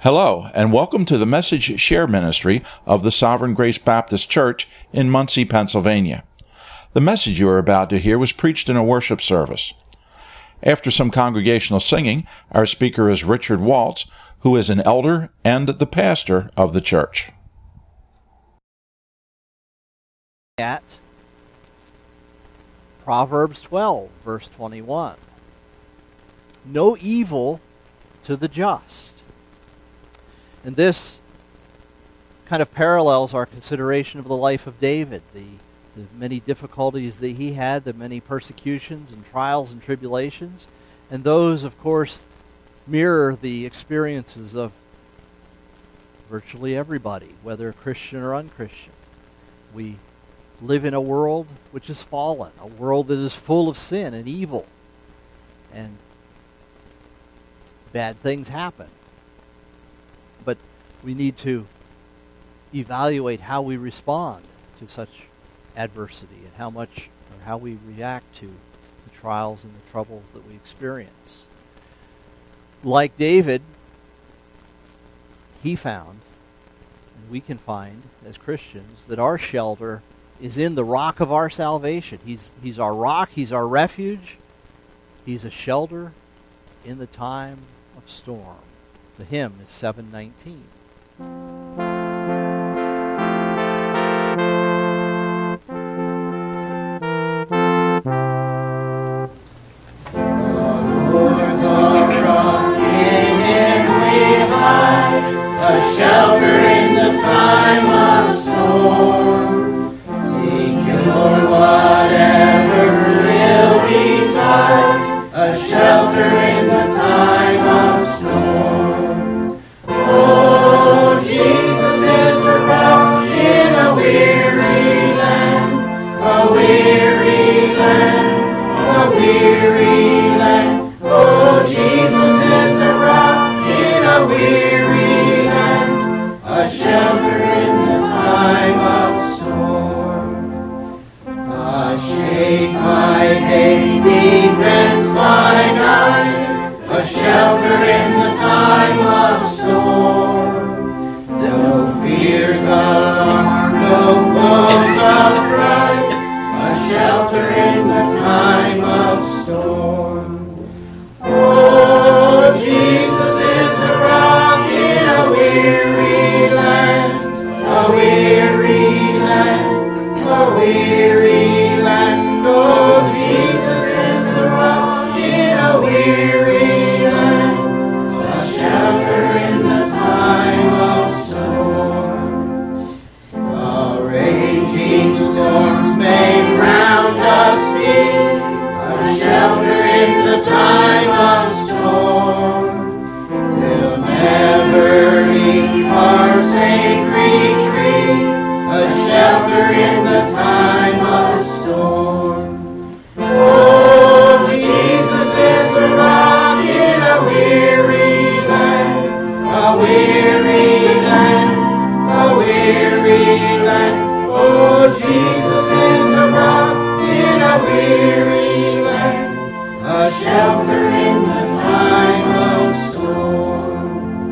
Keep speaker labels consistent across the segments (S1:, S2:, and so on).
S1: Hello, and welcome to the Message Share Ministry of the Sovereign Grace Baptist Church in Muncie, Pennsylvania. The message you are about to hear was preached in a worship service. After some congregational singing, our speaker is Richard Waltz, who is an elder and the pastor of the church.
S2: At Proverbs 12, verse 21. No evil to the just. And this kind of parallels our consideration of the life of David, the many difficulties that he had, the many persecutions and trials and tribulations. And those, of course, mirror the experiences of virtually everybody, whether Christian or unchristian. We live in a world which is fallen, a world that is full of sin and evil. And bad things happen. But we need to evaluate how we respond to such adversity and how we react to the trials and the troubles that we experience. Like David, he found, and we can find as Christians, that our shelter is in the rock of our salvation. He's our rock, he's our refuge, he's a shelter in the time of storm. The hymn is 719.
S3: A shelter in the time of storm, secure whatever ill betide, a shelter in the time of storm. Oh, Jesus is a rock in a weary land, a weary land, a weary land. Oh, Jesus is a rock in a weary land, a shelter in the time of storm. A shade by day, defense by night, a shelter in the time of storm. No fears of harm, no foes of fright, a shelter in the time of storm. Oh, Jesus is a rock in a weary land, a weary land, a weary land. Oh, Jesus is a rock in a weary land, a shelter in the time of storm. The raging storms may round us be, a shelter in the time of storm. We'll never leave our safe retreat, a shelter in the time of storm. Oh, Jesus is a rock in a weary land, a weary land, a weary land. Oh, Jesus is a rock in a weary land, a shelter in the time of storm.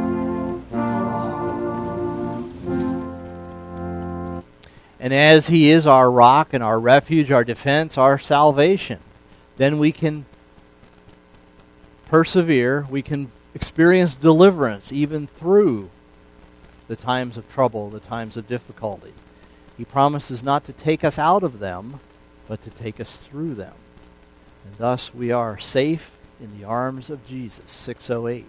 S2: And as he is our rock and our refuge, our defense, our salvation, then we can persevere, we can experience deliverance even through the times of trouble, the times of difficulty. He promises not to take us out of them, but to take us through them. And thus we are safe in the arms of Jesus. 608.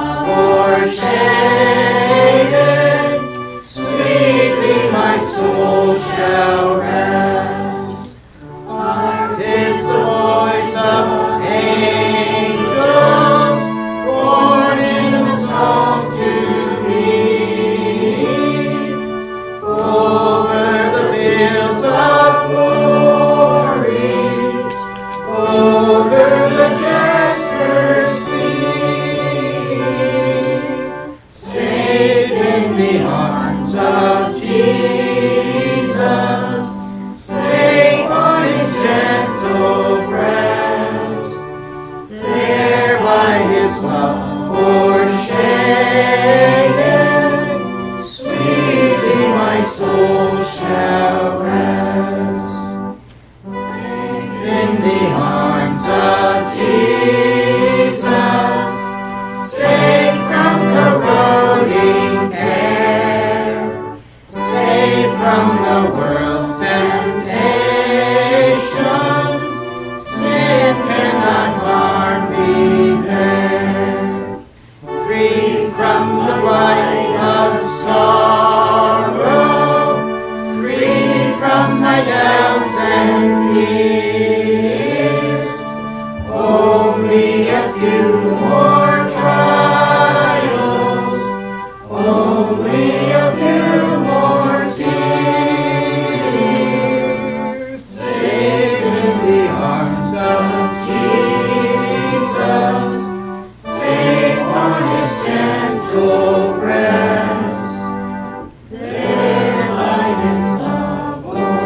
S3: Soul tears. Only a few more trials. Only a few more tears. Safe in the arms of Jesus. Safe on his gentle breast. There by his love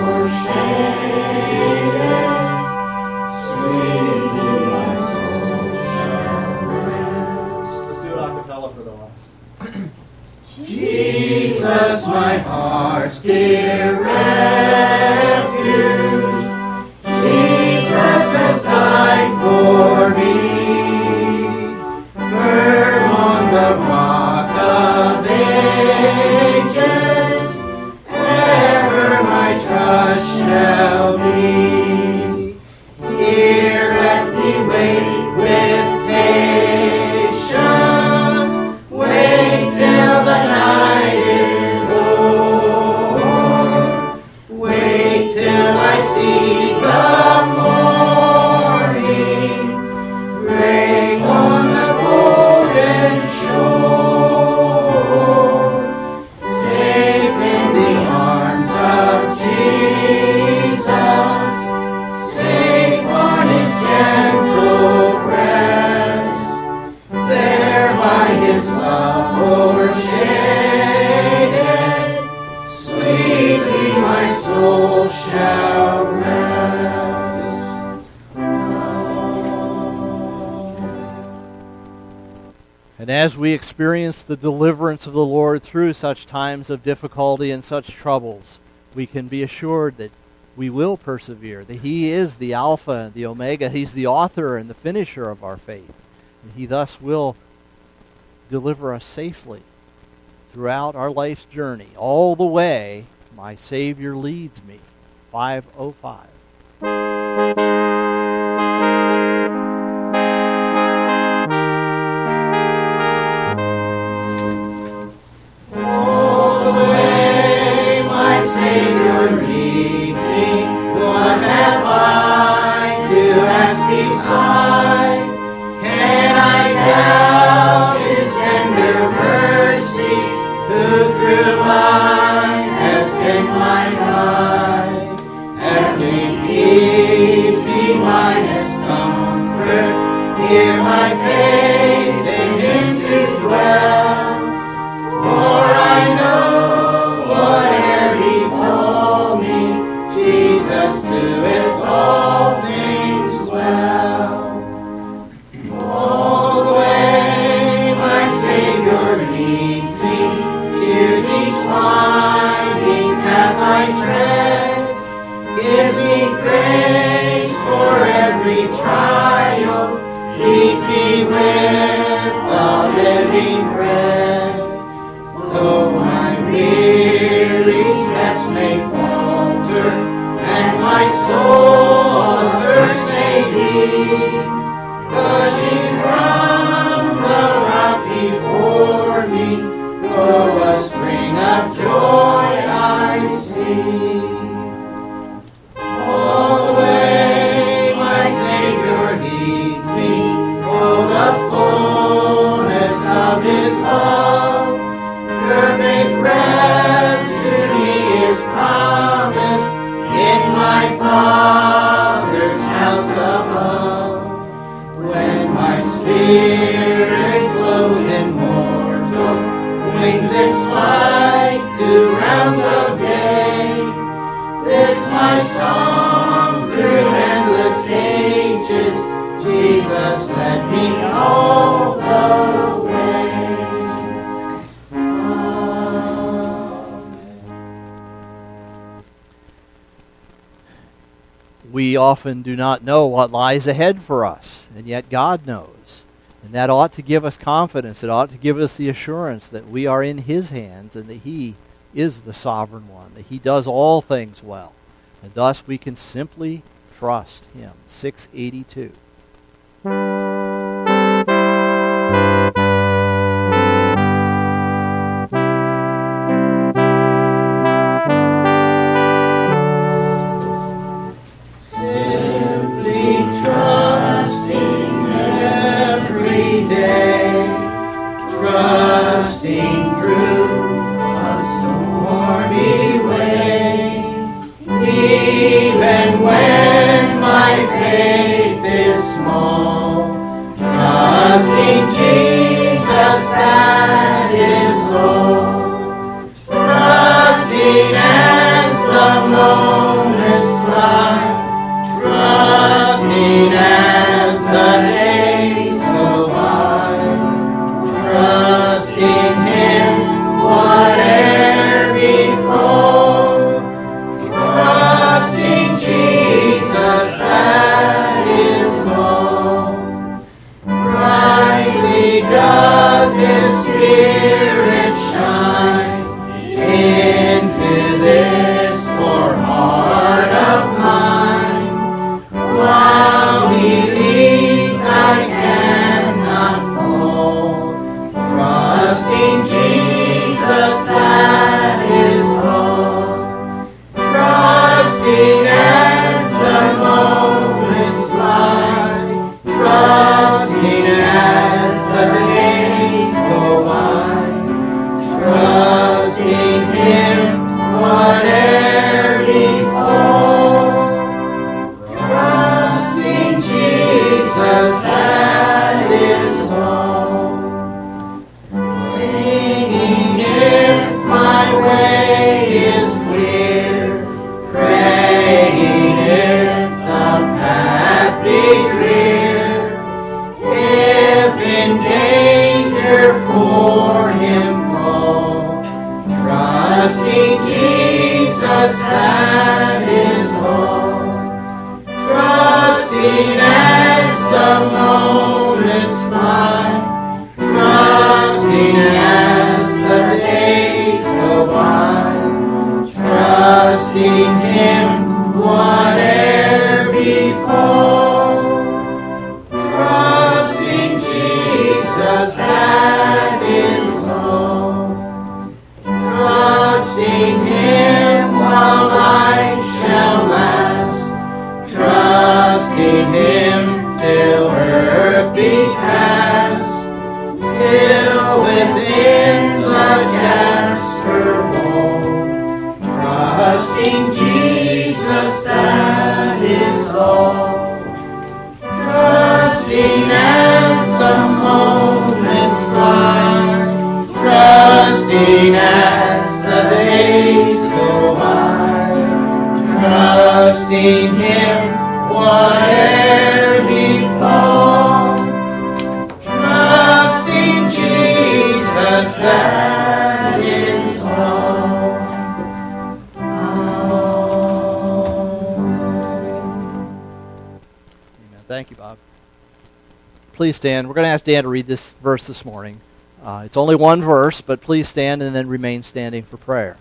S3: o'ershaded, sweetly my soul shall rest.
S2: Let's do it a cappella for the last.
S3: Jesus, my heart's dear refuge, Jesus has died for me. Firm on the rock of ages, ever my trust shall be. Here let me wait with patience, wait till the night is o'er, wait till I see the morning break on the golden shore. Safe in the arms of Jesus, safe on his gentle breast, there by his love o'ershaded, sweetly my soul shall rest.
S2: And as we experience the deliverance of the Lord through such times of difficulty and such troubles, we can be assured that we will persevere, that he is the Alpha and the Omega. He's the author and the finisher of our faith. And he thus will deliver us safely throughout our life's journey. All the way, my Savior leads me. 505.
S3: All the way my Savior leads me, what have I to ask beside? Can I doubt his tender mercy, who through life has been my guide? Heavenly peace, divine comfort, hear my faith in him to dwell. For I know whate'er befall me, Jesus doeth all things well. All the way my Savior leads me, choose each winding path I tread, gives me grace for every trial, feeds me with the living bread. Though my weary steps may falter, and my soul athirst may be, gushing from the rock before me, flow a spring of joy I see. All the way my Savior leads me, oh, the fullness of his love, perfect rest to me is promised in my Father's house above. When my spirit clothed in mortal wings its flight to realms of day, this my song through endless ages, Jesus led me all the way.
S2: We often do not know what lies ahead for us, and yet God knows. And that ought to give us confidence. It ought to give us the assurance that we are in his hands and that he is the sovereign one, that he does all things well. And thus we can simply trust him. 682.
S3: even when my faith is small. Trusting Jesus, that is all. Trusting as the moments fly. Trusting as the days go by. Trusting Him, whate'er befall. Trusting Jesus, that is all. Brightly doth His Spirit shine into this poor heart of mine. While He leads, I cannot fall. Trusting Jesus, that is all. Trusting as the moments fly. Trusting as the days go by. Trusting Him, whate'er befall. Trusting Jesus, that is all. Singing if my way is clear, praying if the path be drear, if in danger for Him call, trusting Jesus, that is all. Trusting as the moments fly, trusting as the days go by, trusting Him, whate'er befall. Trusting Jesus, that is all. Trusting Him while life shall last. Trusting Him till earth be past. Till within the jasper bowl. Trusting Jesus, that is all. Trusting as the moments fly. Trusting as the days go by. Trusting Him, whate'er befall. Trusting Jesus, that is all.
S2: Amen. Thank you, Bob. Please stand. We're going to ask Dan to read this verse this morning. It's only one verse, but please stand and then remain standing for prayer.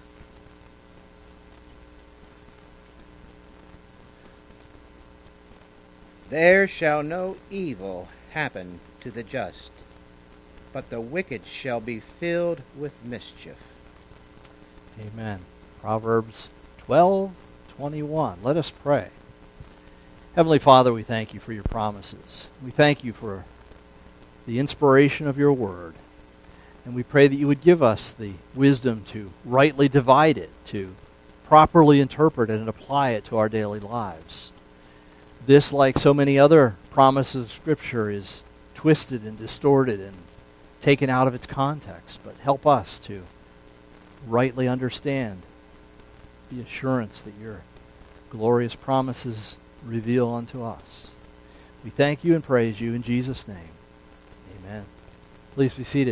S4: There shall no evil happen to the just, but the wicked shall be filled with mischief.
S2: Amen. Proverbs 12:21. Let us pray. Heavenly Father, we thank you for your promises. We thank you for the inspiration of your word. And we pray that you would give us the wisdom to rightly divide it, to properly interpret it and apply it to our daily lives. This, like so many other promises of Scripture, is twisted and distorted and taken out of its context. But help us to rightly understand the assurance that your glorious promises reveal unto us. We thank you and praise you in Jesus' name. Amen. Please be seated.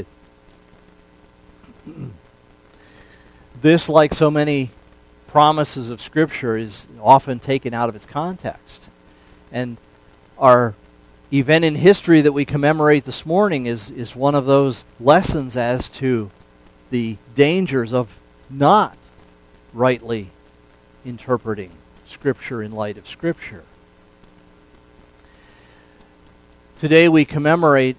S2: This, like so many promises of Scripture, is often taken out of its context. And our event in history that we commemorate this morning is one of those lessons as to the dangers of not rightly interpreting Scripture in light of Scripture. Today we commemorate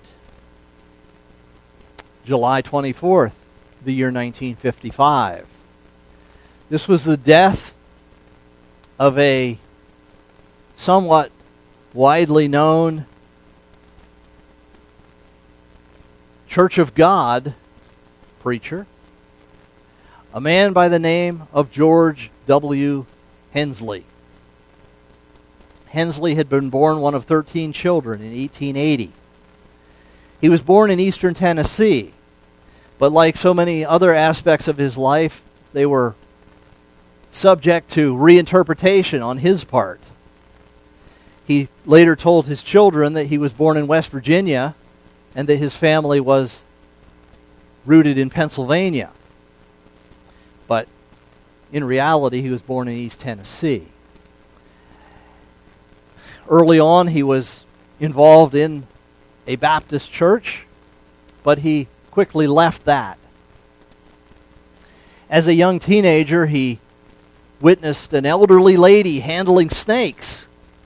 S2: July 24th, the year 1955. This was the death of a somewhat widely known Church of God preacher, a man by the name of George W. Hensley. Hensley had been born one of 13 children in 1880. He was born in eastern Tennessee, but like so many other aspects of his life, they were subject to reinterpretation on his part. He later told his children that he was born in West Virginia and that his family was rooted in Pennsylvania. But in reality, he was born in East Tennessee. Early on, he was involved in a Baptist church, but he quickly left that. As a young teenager, he witnessed an elderly lady handling snakes.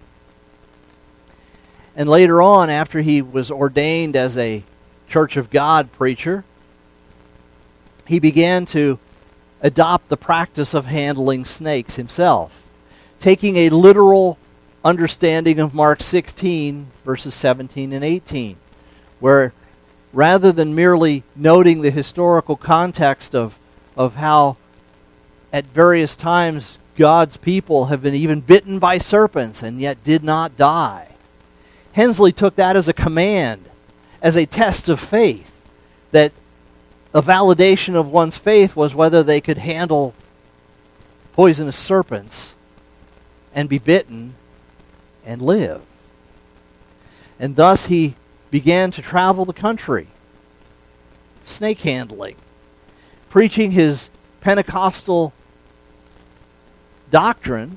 S2: And later on, after he was ordained as a Church of God preacher, he began to adopt the practice of handling snakes himself, taking a literal understanding of Mark 16, verses 17 and 18, where rather than merely noting the historical context of how at various times God's people have been even bitten by serpents and yet did not die, Hensley took that as a command, as a test of faith, that a validation of one's faith was whether they could handle poisonous serpents and be bitten and live. And thus he began to travel the country, snake handling, preaching his Pentecostal doctrine.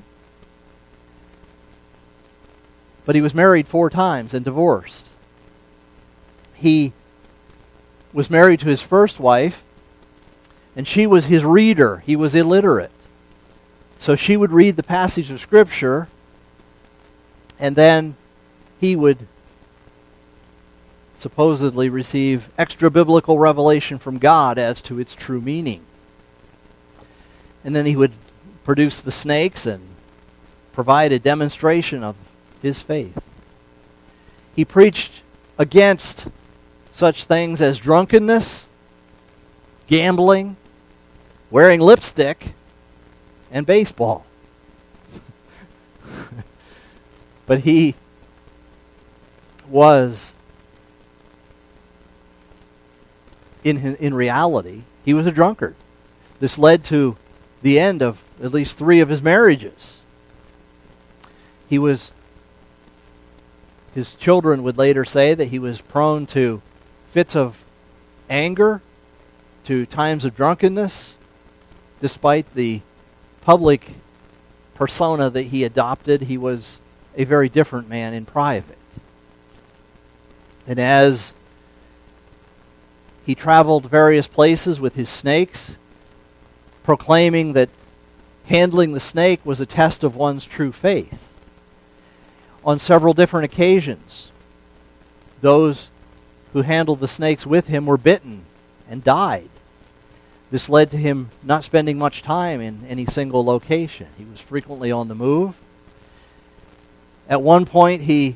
S2: But he was married 4 times and divorced. He was married to his first wife, and she was his reader. He was illiterate. So she would read the passage of Scripture, and then he would supposedly receive extra biblical revelation from God as to its true meaning. And then he would produce the snakes and provide a demonstration of his faith. He preached against such things as drunkenness, gambling, wearing lipstick, and baseball. But he was, in reality, he was a drunkard. This led to the end of at least 3 of his marriages. His children would later say that he was prone to fits of anger, to times of drunkenness, despite the public persona that he adopted. He was a very different man in private. And as he traveled various places with his snakes, proclaiming that handling the snake was a test of one's true faith, on several different occasions, those who handled the snakes with him were bitten and died. This led to him not spending much time in any single location. He was frequently on the move. At one point, he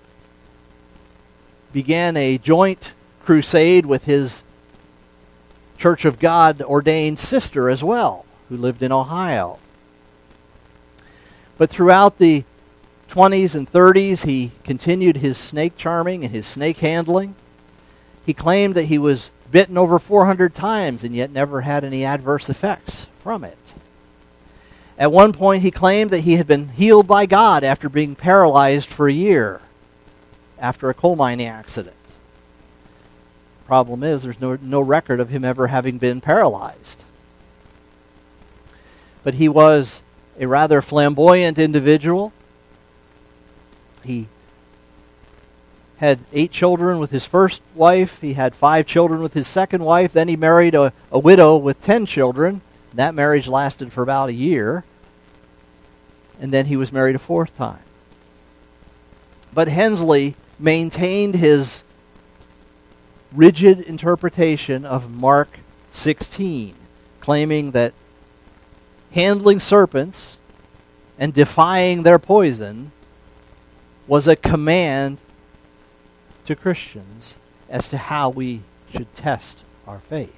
S2: began a joint crusade with his Church of God ordained sister as well, who lived in Ohio. But throughout the 20s and 30s, he continued his snake charming and his snake handling. He claimed that he was bitten over 400 times and yet never had any adverse effects from it. At one point, he claimed that he had been healed by God after being paralyzed for a year after a coal mining accident. Problem is, there's no record of him ever having been paralyzed. But he was a rather flamboyant individual. He had 8 children with his first wife. He had 5 children with his second wife. Then he married a widow with 10 children. That marriage lasted for about a year. And then he was married a 4th time. But Hensley maintained his rigid interpretation of Mark 16, claiming that handling serpents and defying their poison was a command to Christians as to how we should test our faith.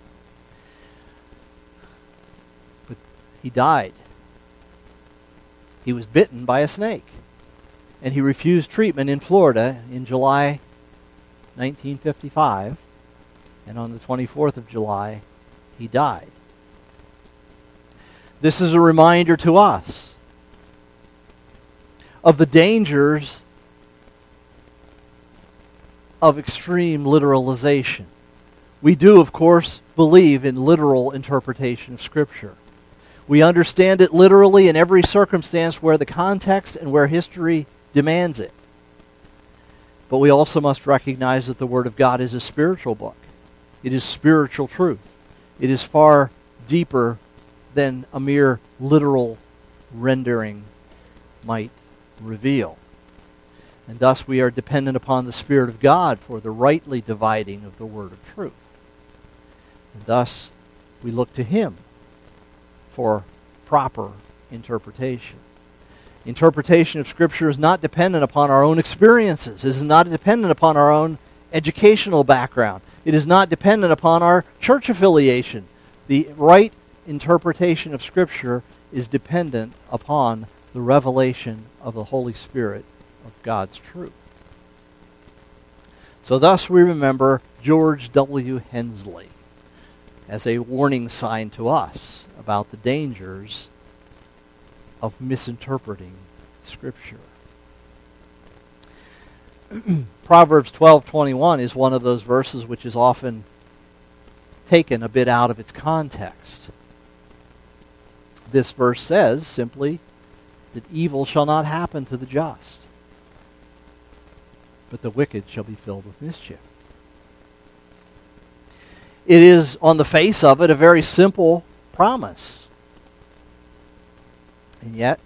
S2: But he died He was bitten by a snake, and he refused treatment in Florida in July 1955, and on the 24th of July, he died. This is a reminder to us of the dangers of extreme literalization. We do, of course, believe in literal interpretation of Scripture. We understand it literally in every circumstance where the context and where history demands it. But we also must recognize that the Word of God is a spiritual book. It is spiritual truth. It is far deeper than a mere literal rendering might reveal. And thus we are dependent upon the Spirit of God for the rightly dividing of the Word of truth. And thus we look to Him for proper interpretation. Interpretation of Scripture is not dependent upon our own experiences. It is not dependent upon our own educational background. It is not dependent upon our church affiliation. The right interpretation of Scripture is dependent upon the revelation of the Holy Spirit of God's truth. So thus we remember George W. Hensley as a warning sign to us about the dangers of misinterpreting Scripture. Proverbs 12:21 is one of those verses which is often taken a bit out of its context. This verse says simply that evil shall not happen to the just, but the wicked shall be filled with mischief. It is, on the face of it, a very simple promise. And yet,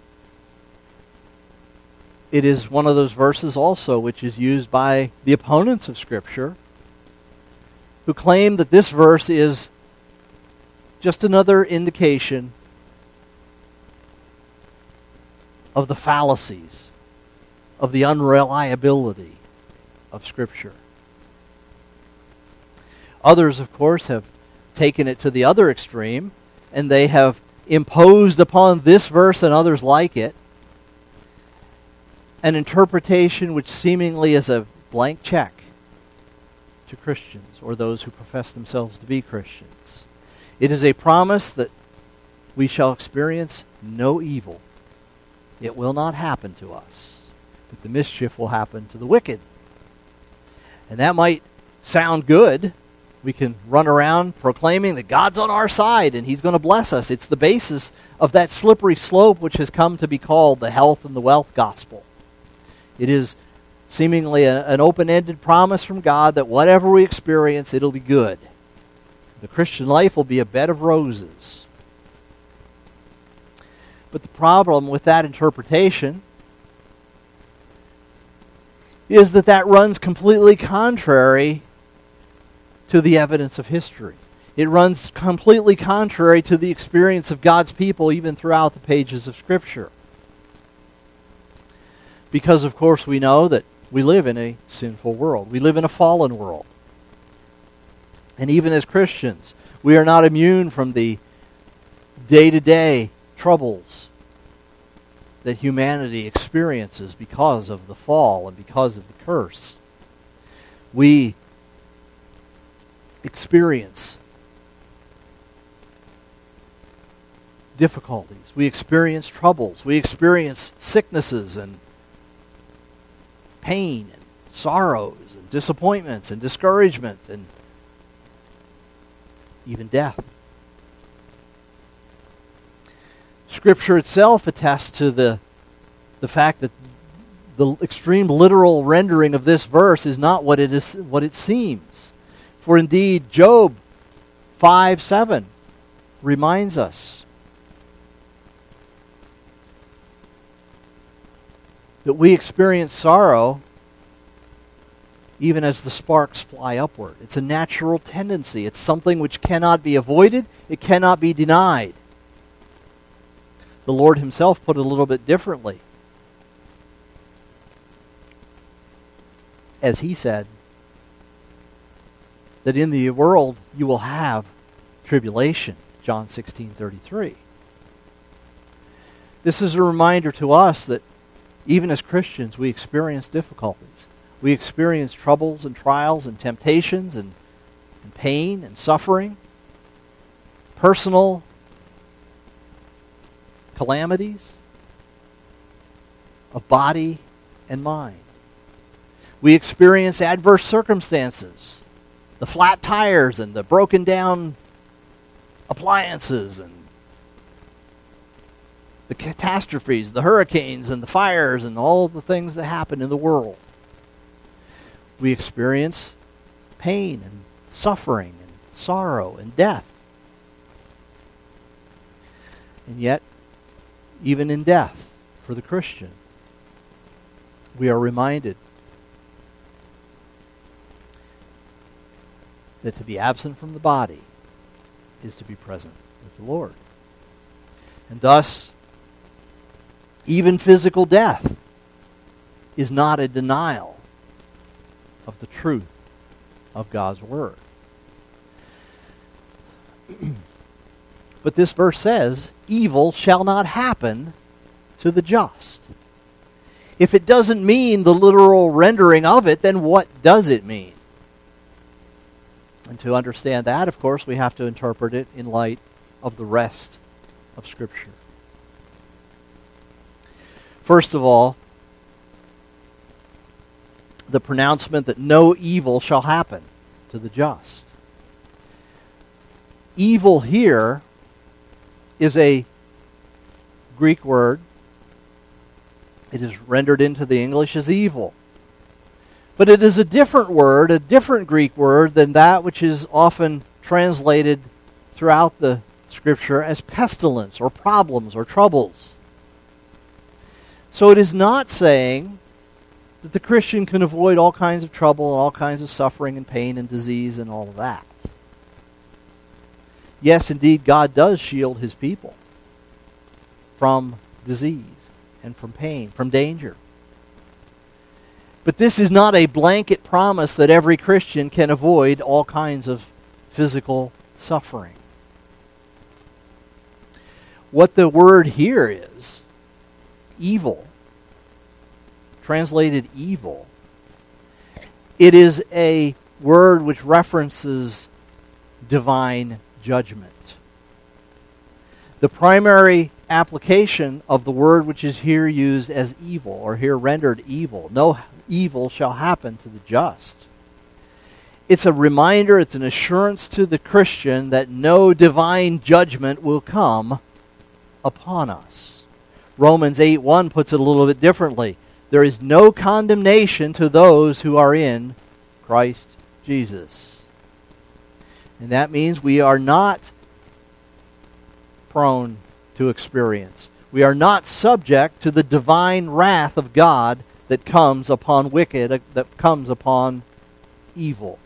S2: it is one of those verses also which is used by the opponents of Scripture, who claim that this verse is just another indication of the fallacies, of the unreliability of Scripture. Others, of course, have taken it to the other extreme, and they have imposed upon this verse and others like it an interpretation which seemingly is a blank check to Christians or those who profess themselves to be Christians. It is a promise that we shall experience no evil. It will not happen to us, but the mischief will happen to the wicked. And that might sound good. We can run around proclaiming that God's on our side and He's going to bless us. It's the basis of that slippery slope which has come to be called the health and the wealth gospel. It is seemingly an open-ended promise from God that whatever we experience, it'll be good. The Christian life will be a bed of roses. But the problem with that interpretation is that that runs completely contrary to the evidence of history. It runs completely contrary to the experience of God's people even throughout the pages of Scripture. Because, of course, we know that we live in a sinful world. We live in a fallen world. And even as Christians, we are not immune from the day-to-day troubles that humanity experiences because of the fall and because of the curse. We experience difficulties. We experience troubles. We experience sicknesses and pain and sorrows and disappointments and discouragements and even death. Scripture itself attests to the fact that the extreme literal rendering of this verse is not what it seems. For indeed, Job 5:7 reminds us that we experience sorrow even as the sparks fly upward. It's a natural tendency. It's something which cannot be avoided. It cannot be denied. The Lord Himself put it a little bit differently. As He said, that in the world you will have tribulation, John 16:33. This is a reminder to us that even as Christians, we experience difficulties. We experience troubles and trials and temptations and pain and suffering, personal calamities of body and mind. We experience adverse circumstances, the flat tires and the broken down appliances and the catastrophes, the hurricanes and the fires and all the things that happen in the world. We experience pain and suffering and sorrow and death. And yet, even in death, for the Christian, we are reminded that to be absent from the body is to be present with the Lord. And thus, even physical death is not a denial of the truth of God's Word. But this verse says, evil shall not happen to the just. If it doesn't mean the literal rendering of it, then what does it mean? And to understand that, of course, we have to interpret it in light of the rest of Scripture. First of all, the pronouncement that no evil shall happen to the just. Evil here is a Greek word. It is rendered into the English as evil. But it is a different word, a different Greek word than that which is often translated throughout the Scripture as pestilence or problems or troubles. So it is not saying that the Christian can avoid all kinds of trouble and all kinds of suffering and pain and disease and all of that. Yes, indeed, God does shield His people from disease and from pain, from danger. But this is not a blanket promise that every Christian can avoid all kinds of physical suffering. What the word here is, evil, translated evil, it is a word which references divine judgment. The primary application of the word which is here used as evil, or here rendered evil, no evil shall happen to the just. It's a reminder, it's an assurance to the Christian that no divine judgment will come upon us. Romans 8:1 puts it a little bit differently. There is no condemnation to those who are in Christ Jesus. And that means we are not prone to experience. We are not subject to the divine wrath of God that comes upon wicked, that comes upon evil.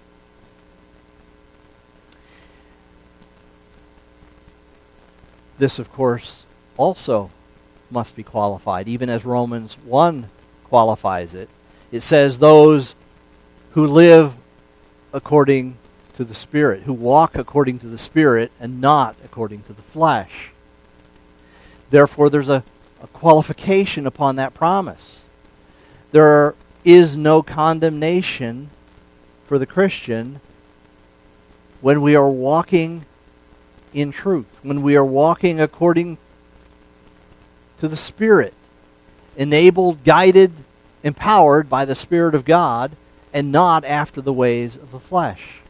S2: This, of course, also must be qualified, even as Romans 1 qualifies it. It says those who live according to the Spirit, who walk according to the Spirit and not according to the flesh. Therefore, there's a qualification upon that promise. There is no condemnation for the Christian when we are walking in truth, when we are walking according to the Spirit, enabled, guided, empowered by the Spirit of God, and not after the ways of the flesh.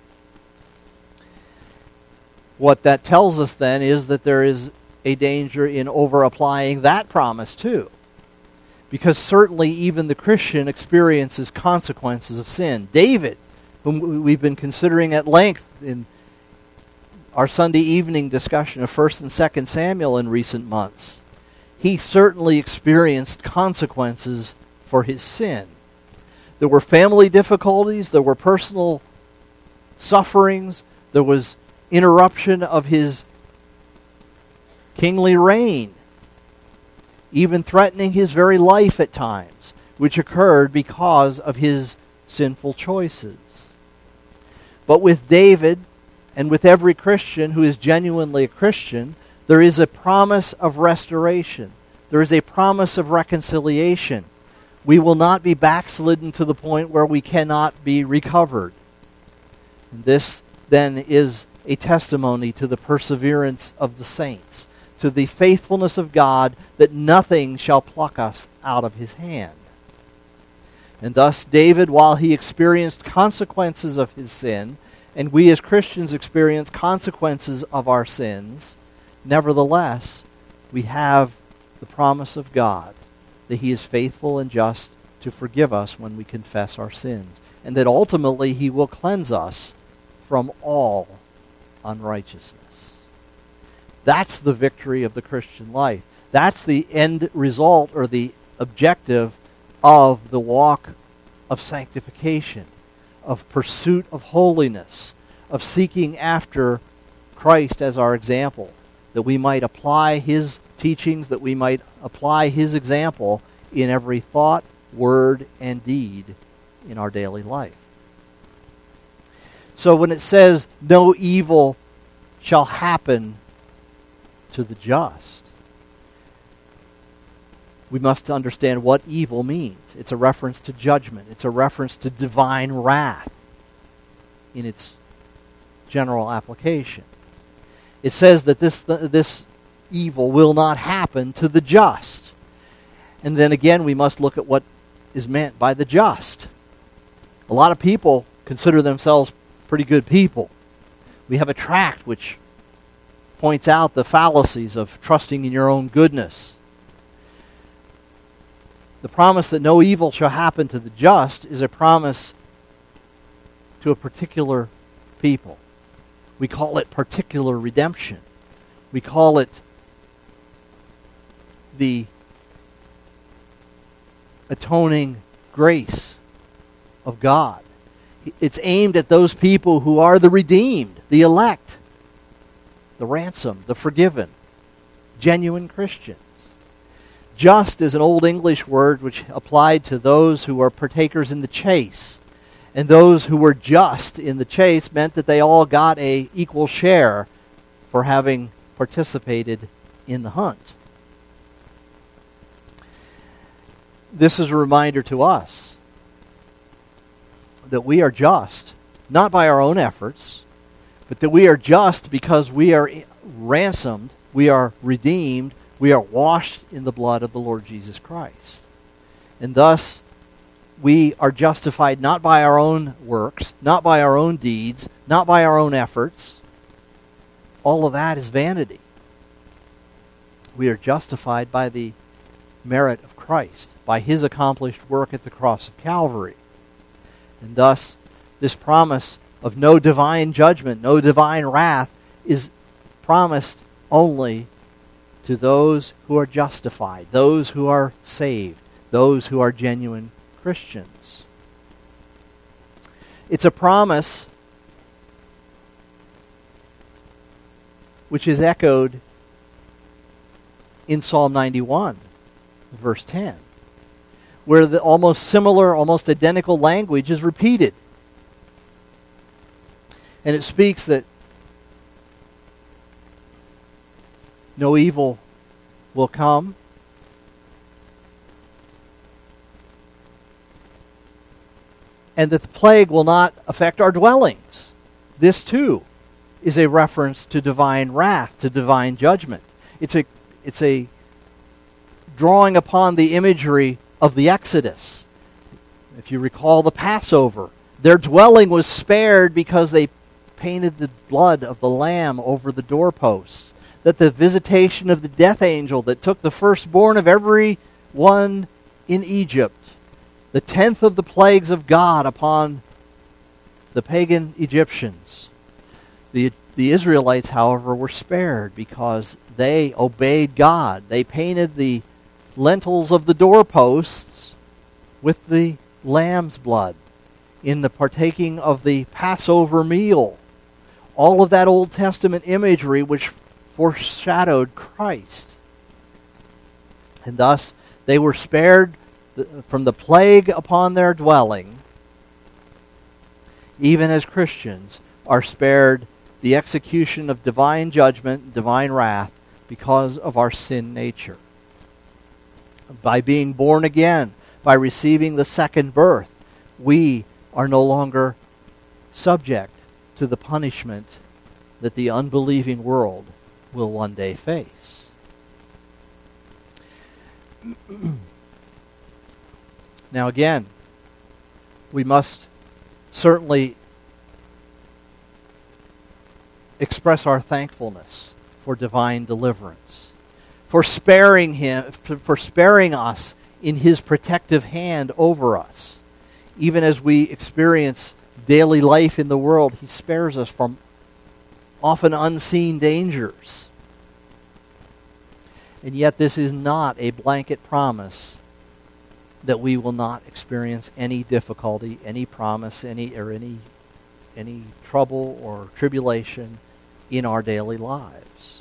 S2: What that tells us then is that there is a danger in over-applying that promise too. Because certainly even the Christian experiences consequences of sin. David, whom we've been considering at length in our Sunday evening discussion of 1 and 2 Samuel in recent months, he certainly experienced consequences for his sin. There were family difficulties, there were personal sufferings, there was interruption of his kingly reign, even threatening his very life at times, which occurred because of his sinful choices. But with David, and with every Christian who is genuinely a Christian, there is a promise of restoration. There is a promise of reconciliation. We will not be backslidden to the point where we cannot be recovered. And this then is a testimony to the perseverance of the saints, to the faithfulness of God, that nothing shall pluck us out of his hand. And thus David, while he experienced consequences of his sin, and we as Christians experience consequences of our sins, nevertheless, we have the promise of God that he is faithful and just to forgive us when we confess our sins, and that ultimately he will cleanse us from all unrighteousness. That's the victory of the Christian life. That's the end result, or the objective of the walk of sanctification, of pursuit of holiness, of seeking after Christ as our example, that we might apply his teachings, that we might apply his example in every thought, word, and deed in our daily life. So when it says, no evil shall happen to the just, we must understand what evil means. It's a reference to judgment. It's a reference to divine wrath in its general application. It says that this evil will not happen to the just. And then again, we must look at what is meant by the just. A lot of people consider themselves pretty good people. We have a tract which points out the fallacies of trusting in your own goodness. The promise that no evil shall happen to the just is a promise to a particular people. We call it particular redemption. We call it the atoning grace of God. It's aimed at those people who are the redeemed, the elect, the ransomed, the forgiven, genuine Christians. Just is an Old English word which applied to those who are partakers in the chase. And those who were just in the chase meant that they all got an equal share for having participated in the hunt. This is a reminder to us that we are just, not by our own efforts, but that we are just because we are ransomed, we are redeemed, we are washed in the blood of the Lord Jesus Christ. And thus, we are justified not by our own works, not by our own deeds, not by our own efforts. All of that is vanity. We are justified by the merit of Christ, by his accomplished work at the cross of Calvary. And thus, this promise of no divine judgment, no divine wrath, is promised only to those who are justified, those who are saved, those who are genuine Christians. It's a promise which is echoed in Psalm 91, verse 10, where the almost similar, almost identical language is repeated. And it speaks that no evil will come, and that the plague will not affect our dwellings. This too is a reference to divine wrath, to divine judgment. It's a drawing upon the imagery of the Exodus. If you recall the Passover, their dwelling was spared because they painted the blood of the lamb over the doorposts. That the visitation of the death angel that took the firstborn of every one in Egypt, the 10th of the plagues of God upon the pagan Egyptians. The Israelites, however, were spared because they obeyed God. They painted the lintels of the doorposts with the lamb's blood in the partaking of the Passover meal. All of that Old Testament imagery which foreshadowed Christ. And thus they were spared from the plague upon their dwelling, even as Christians are spared the execution of divine judgment, divine wrath, because of our sin nature. By being born again, by receiving the second birth, we are no longer subject to the punishment that the unbelieving world will one day face. Now again, we must certainly express our thankfulness for divine deliverance, for sparing us in his protective hand over us. Even as we experience daily life in the world, he spares us from often unseen dangers. And yet this is not a blanket promise that we will not experience any difficulty, any promise, any trouble or tribulation in our daily lives.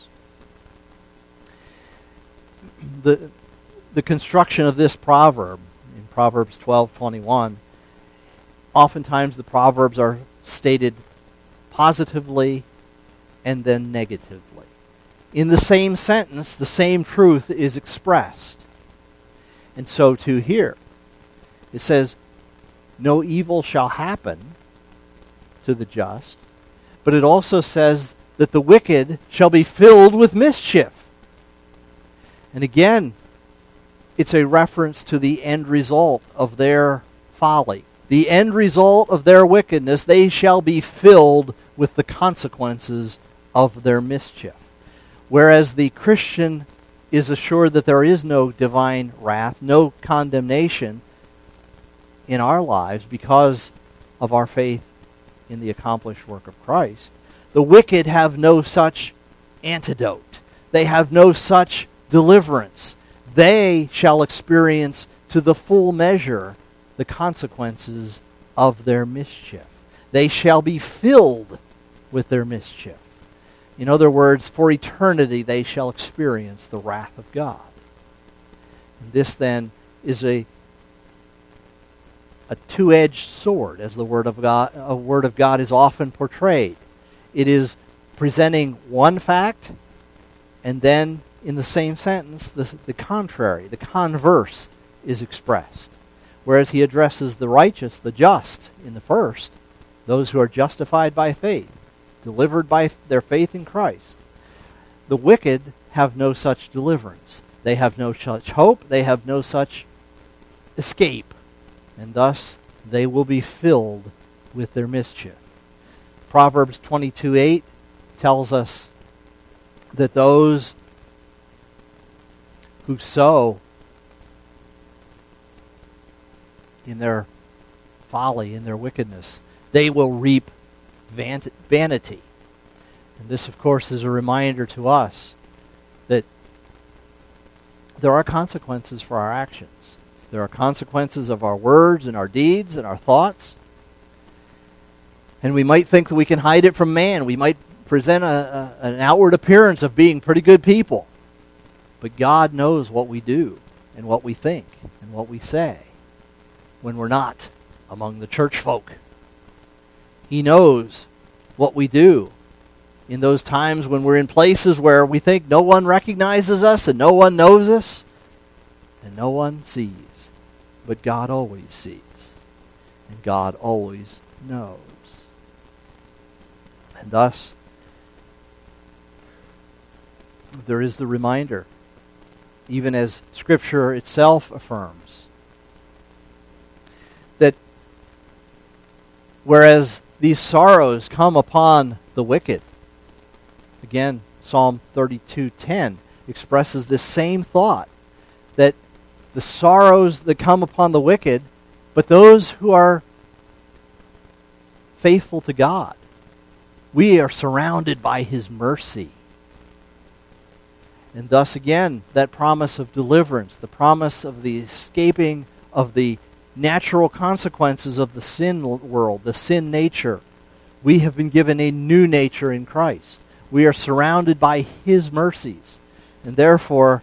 S2: The construction of this proverb in Proverbs 12:21, oftentimes the proverbs are stated positively and then negatively. In the same sentence, the same truth is expressed. And so too here. It says, no evil shall happen to the just, but it also says that the wicked shall be filled with mischief. And again, it's a reference to the end result of their folly. The end result of their wickedness, they shall be filled with the consequences of their mischief. Whereas the Christian is assured that there is no divine wrath, no condemnation in our lives because of our faith in the accomplished work of Christ, the wicked have no such antidote. They have no such deliverance. They shall experience to the full measure the consequences of their mischief. They shall be filled with their mischief. In other words, for eternity they shall experience the wrath of God. And this then is a two-edged sword, as the Word of God is often portrayed. It is presenting one fact, and then in the same sentence, the contrary, the converse is expressed. Whereas he addresses the righteous, the just, in the first, those who are justified by faith, delivered by their faith in Christ. The wicked have no such deliverance. They have no such hope. They have no such escape. And thus they will be filled with their mischief. Proverbs 22:8 tells us that those who sow in their folly, in their wickedness, they will reap vanity. And this, of course, is a reminder to us that there are consequences for our actions. There are consequences of our words and our deeds and our thoughts. And we might think that we can hide it from man. We might present an outward appearance of being pretty good people. But God knows what we do and what we think and what we say when we're not among the church folk. He knows what we do in those times when we're in places where we think no one recognizes us and no one knows us and no one sees. But God always sees. And God always knows. And thus, there is the reminder, even as Scripture itself affirms, that whereas these sorrows come upon the wicked, again, Psalm 32:10 expresses this same thought, that the sorrows that come upon the wicked, but those who are faithful to God, we are surrounded by His mercy. And thus again, that promise of deliverance, the promise of the escaping of the natural consequences of the sin world, the sin nature. We have been given a new nature in Christ. We are surrounded by His mercies. And therefore,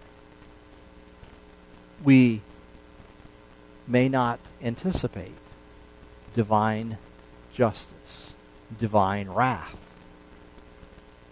S2: we may not anticipate divine justice, divine wrath.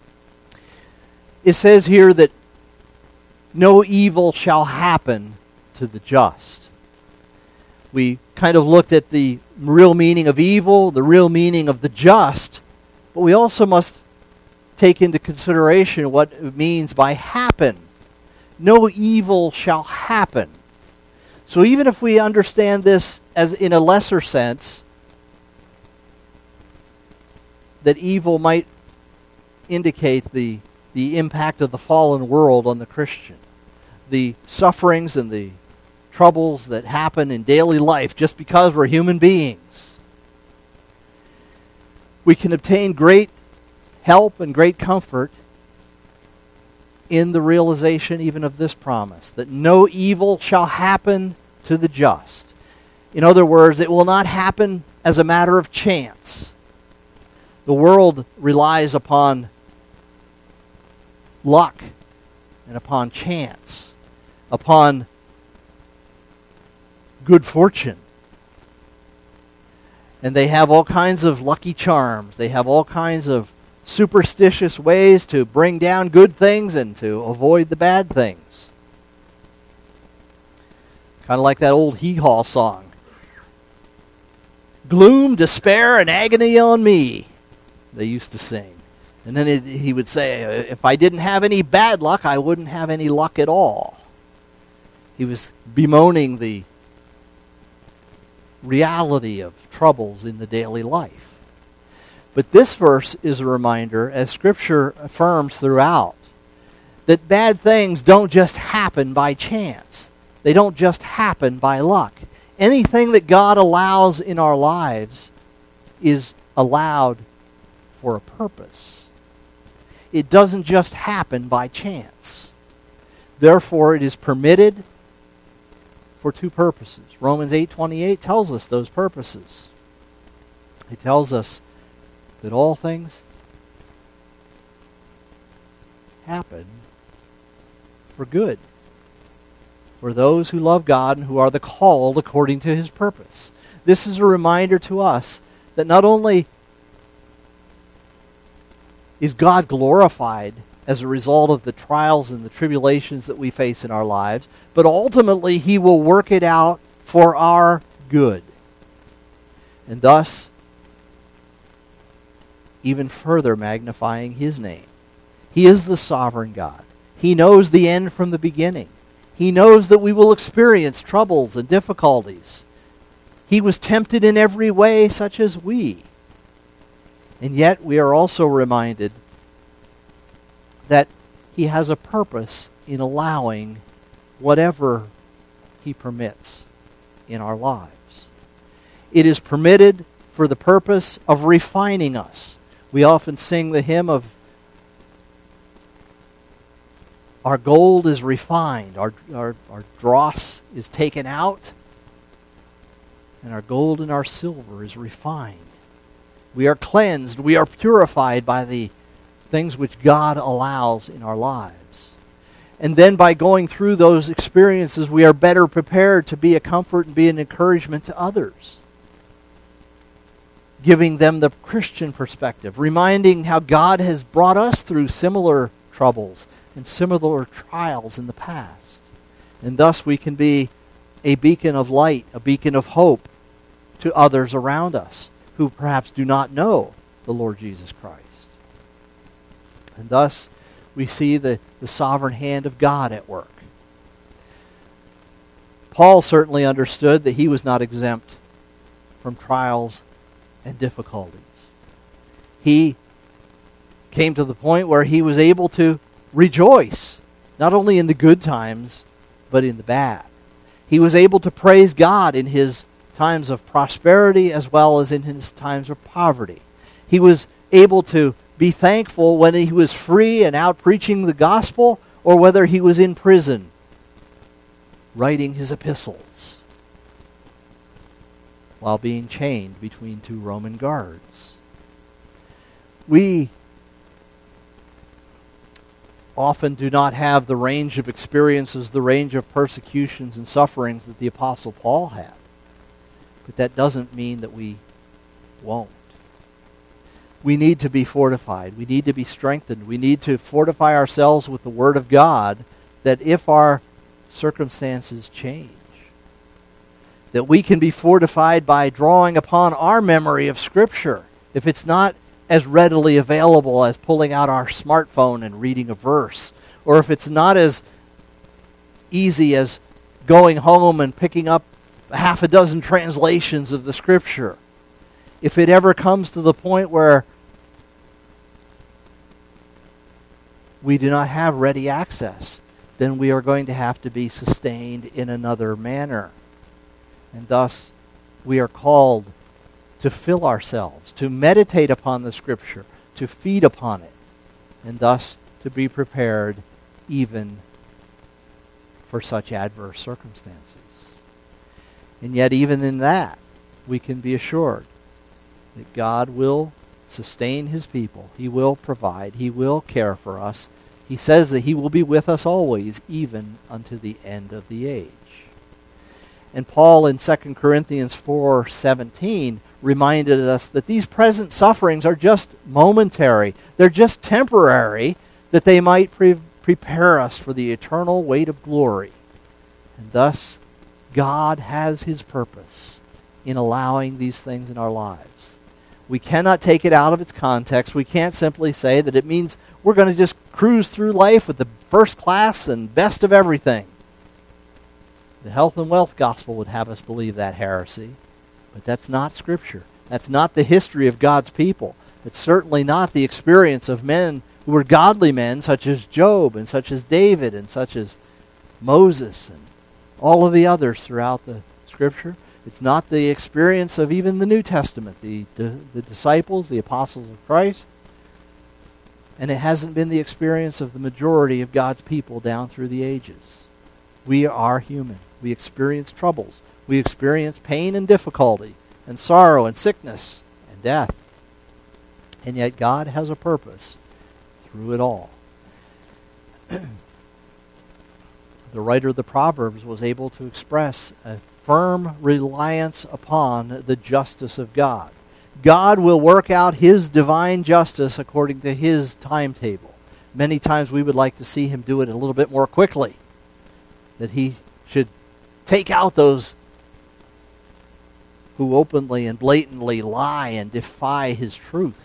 S2: It says here that no evil shall happen to the just. We kind of looked at the real meaning of evil, the real meaning of the just, but we also must take into consideration what it means by happen. No evil shall happen. So even if we understand this as in a lesser sense, that evil might indicate the impact of the fallen world on the Christian, the sufferings and the troubles that happen in daily life just because we're human beings. We can obtain great help and great comfort in the realization even of this promise, that no evil shall happen to the just. In other words, it will not happen as a matter of chance. The world relies upon luck and upon chance, upon good fortune. And they have all kinds of lucky charms. They have all kinds of superstitious ways to bring down good things and to avoid the bad things. Kind of like that old hee-haw song. Gloom, despair, and agony on me, they used to sing. And then he would say, if I didn't have any bad luck, I wouldn't have any luck at all. He was bemoaning the reality of troubles in the daily life. But this verse is a reminder, as Scripture affirms throughout, that bad things don't just happen by chance. They don't just happen by luck. Anything that God allows in our lives is allowed for a purpose. It doesn't just happen by chance. Therefore, it is permitted for two purposes. Romans 8:28 tells us those purposes. It tells us that all things happen for good, for those who love God and who are the called according to His purpose. This is a reminder to us that not only is God glorified as a result of the trials and the tribulations that we face in our lives, but ultimately He will work it out for our good. And thus, even further magnifying His name. He is the sovereign God. He knows the end from the beginning. He knows that we will experience troubles and difficulties. He was tempted in every way, such as we. And yet we are also reminded that He has a purpose in allowing whatever He permits in our lives. It is permitted for the purpose of refining us. We often sing the hymn of our gold is refined, our dross is taken out, and our gold and our silver is refined. We are cleansed, we are purified by the things which God allows in our lives. And then by going through those experiences, we are better prepared to be a comfort and be an encouragement to others, giving them the Christian perspective, reminding how God has brought us through similar troubles and similar trials in the past. And thus we can be a beacon of light, a beacon of hope to others around us who perhaps do not know the Lord Jesus Christ. And thus we see the sovereign hand of God at work. Paul certainly understood that he was not exempt from trials and difficulties. He came to the point where he was able to rejoice, not only in the good times, but in the bad. He was able to praise God in his times of prosperity as well as in his times of poverty. He was able to be thankful when he was free and out preaching the gospel, or whether he was in prison writing his epistles while being chained between two Roman guards. We often do not have the range of experiences, the range of persecutions and sufferings that the Apostle Paul had. But that doesn't mean that we won't. We need to be fortified. We need to be strengthened. We need to fortify ourselves with the Word of God, that if our circumstances change. That we can be fortified by drawing upon our memory of Scripture. If it's not as readily available as pulling out our smartphone and reading a verse, or if it's not as easy as going home and picking up half a dozen translations of the Scripture. If it ever comes to the point where we do not have ready access, then we are going to have to be sustained in another manner. And thus, we are called to fill ourselves, to meditate upon the Scripture, to feed upon it, and thus to be prepared even for such adverse circumstances. And yet, even in that, we can be assured that God will sustain His people. He will provide. He will care for us. He says that He will be with us always, even unto the end of the age. And Paul in 2 Corinthians 4:17 reminded us that these present sufferings are just momentary. They're just temporary, that they might prepare us for the eternal weight of glory. And thus, God has His purpose in allowing these things in our lives. We cannot take it out of its context. We can't simply say that it means we're going to just cruise through life with the first class and best of everything. The health and wealth gospel would have us believe that heresy. But that's not Scripture. That's not the history of God's people. It's certainly not the experience of men who were godly men, such as Job and such as David and such as Moses and all of the others throughout the Scripture. It's not the experience of even the New Testament, the disciples, the apostles of Christ. And it hasn't been the experience of the majority of God's people down through the ages. We are human. We experience troubles. We experience pain and difficulty and sorrow and sickness and death. And yet God has a purpose through it all. The writer of the Proverbs was able to express a firm reliance upon the justice of God. God will work out His divine justice according to His timetable. Many times we would like to see Him do it a little bit more quickly. That He should take out those who openly and blatantly lie and defy His truth.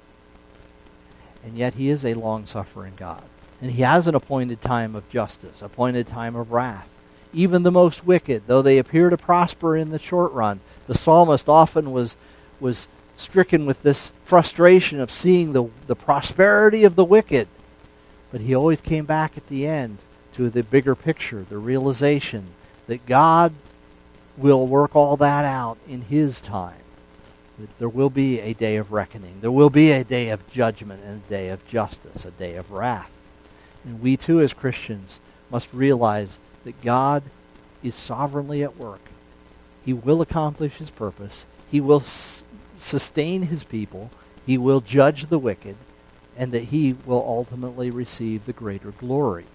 S2: And yet He is a long-suffering God. And He has an appointed time of justice, appointed time of wrath. Even the most wicked, though they appear to prosper in the short run, the psalmist often was stricken with this frustration of seeing the prosperity of the wicked. But he always came back at the end to the bigger picture, the realization that God will work all that out in His time. That there will be a day of reckoning. There will be a day of judgment and a day of justice, a day of wrath. And we too as Christians must realize that God is sovereignly at work. He will accomplish His purpose. He will sustain His people. He will judge the wicked. And that He will ultimately receive the greater glory.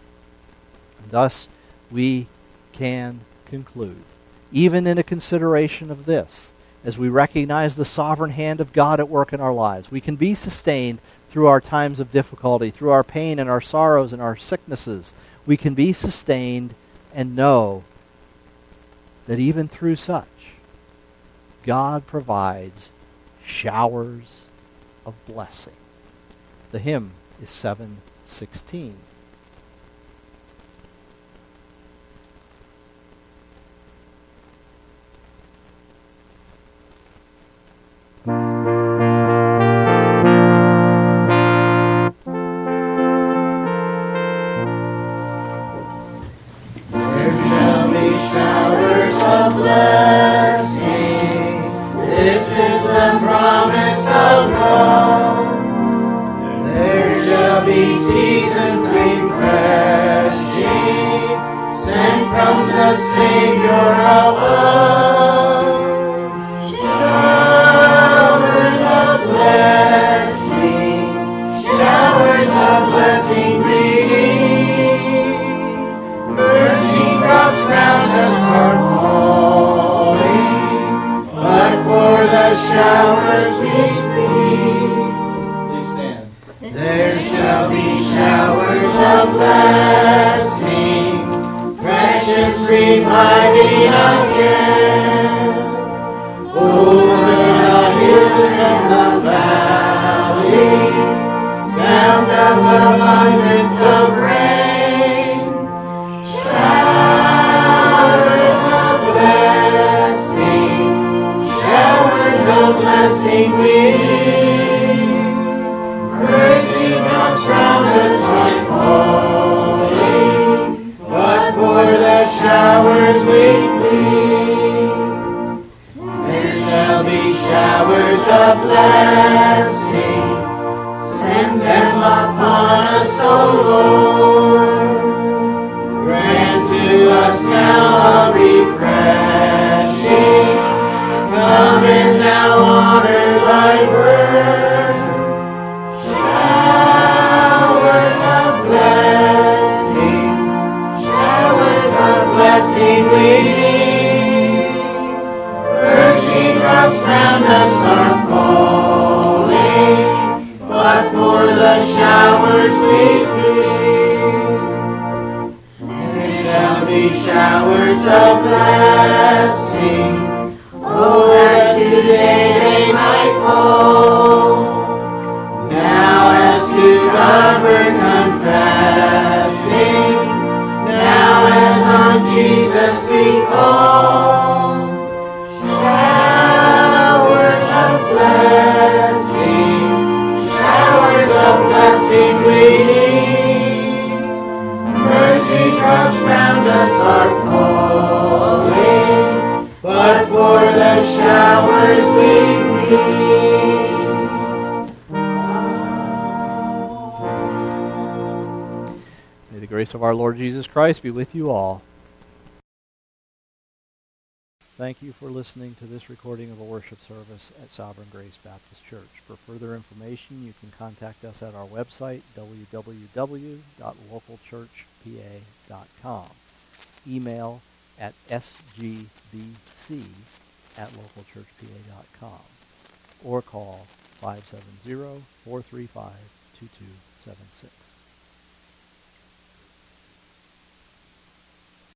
S2: And thus, we can conclude, even in a consideration of this, as we recognize the sovereign hand of God at work in our lives, we can be sustained through our times of difficulty, through our pain and our sorrows and our sicknesses. We can be sustained and know that even through such, God provides showers of blessing. The hymn is 716.
S3: There shall be showers of blessing, driving again over the hills and the valleys, sound of abundance of rain, showers of blessing within, mercy drops round us are falling, but for the showers we plead. There shall be showers of blessing, send them upon us, O Lord. Grant to us now a refreshing, come and now honor thy word. Showers of blessing we need. Mercy drops round us are falling, but for the showers we plead. There shall be showers of blessing, oh, that today they might fall. Now as to God we're confessing, now as on Jesus we call. Showers of blessing we need. Mercy drops round us are falling, but for the showers we need.
S2: May the grace of our Lord Jesus Christ be with you all. Thank you for listening to this recording of a worship service at Sovereign Grace Baptist Church. For further information, you can contact us at our website, www.localchurchpa.com. Email at sgbbc@localchurchpa.com, or call 570-435-2276.